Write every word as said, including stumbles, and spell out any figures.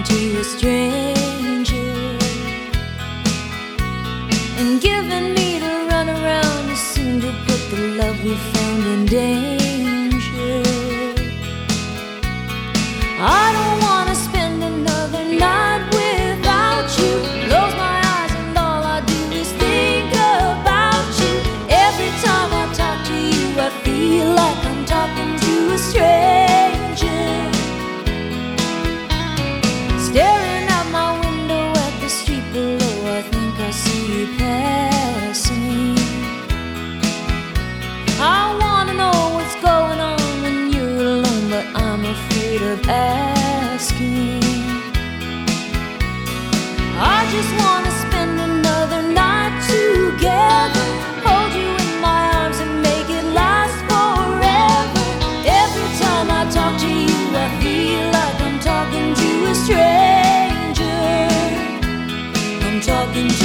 talking to a stranger and giving me the runaround is soon to put the love we found in danger. I don't want to spend another night without you. Close my eyes and all I do is think about you. Every time I talk to you, I feel like I'm talking to a stranger. Staring out my window at the street below, I think I see you passing. I wanna know what's going on when you're alone, but I'm afraid of asking. I just wanna spend another night together, hold you in my arms and make it last forever. Every time I talk to you, I feel like I'm talking to a stranger. I'm talking to